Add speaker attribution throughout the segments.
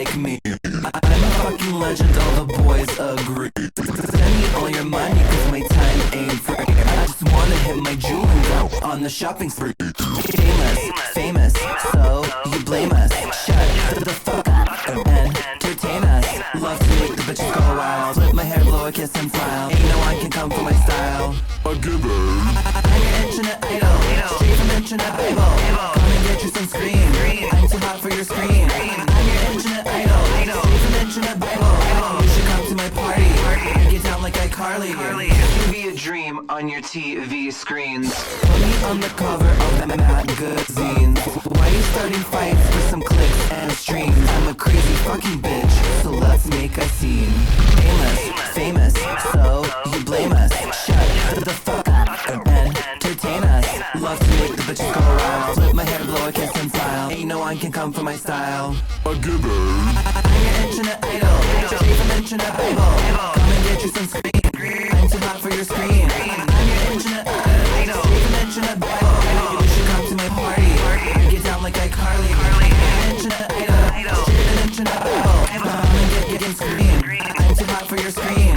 Speaker 1: like me. I'm a fucking legend, all the boys agree. Send me all your money, cause my time ain't free. I just wanna hit my jewel and go on the shopping spree. Famous, so you blame us. Shut the fuck up and entertain us. Love to make the bitches go wild. Flip my hair, blow a kiss and smile. Ain't no one can come for my style.
Speaker 2: A giver.
Speaker 1: I'm your internet idol, straight from internet Bible. Come and get your sunscreen, I'm too hot for your screen. I'm your internet idol, straight from internet Bible. You should come to my party and get down like iCarly. You be a dream on your TV screens. Put me on the cover of the magazines. Why you starting fights for some clicks and streams? I'm a crazy fucking bitch, so let's make a scene. Famous, so you blame us. Shut the fuck up and entertain us. Love to make the bitches go wild. Flip my hair, blow a kiss and smile. Ain't no one can come for my style.
Speaker 2: A giver.
Speaker 1: I'm your internet idol, straight from internet Bible. Come and get your sunscreen, I'm too hot for your screen. I'm your internet idol, straight from internet Bible. You should come to my party and get down like iCarly. Internet idol, straight from internet Bible. Come and get screen, I'm too hot for your screen.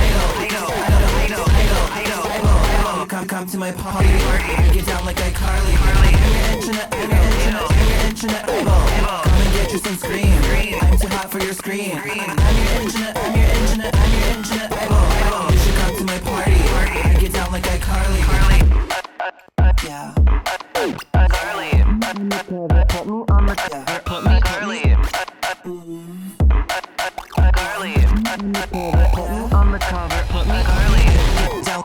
Speaker 1: Idol, come to my party and get down like iCarly. I'm your internet Bible. Come and get your sunscreen, I'm too hot for your screen. I'm your internet Bible. You should come to my party and get down like iCarly. Yeah. Carly. Put me on the cover. Put me Carly. Carly. Put me on the cover. Put me Carly. Get down.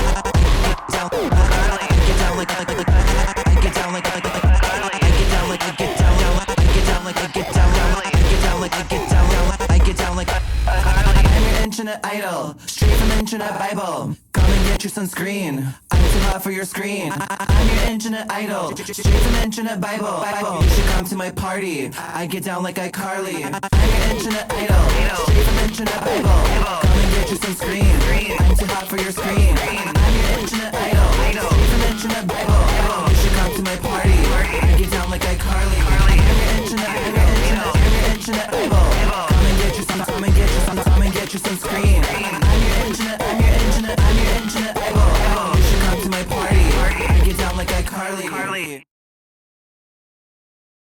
Speaker 1: Get down like I get down like I get down like I get down like I get down like I get down like I get down like I'm your internet idol, straight from internet Bible. Come and get your sunscreen, I'm too hot for your screen. I'm your internet idol, straight from internet Bible. You should come to my party, I get down like iCarly. I'm your internet idol, straight from internet Bible. Come and get your sunscreen, I'm too hot for your screen. I'm your internet idol, straight from internet Bible. You should come to my party, I get down like iCarly.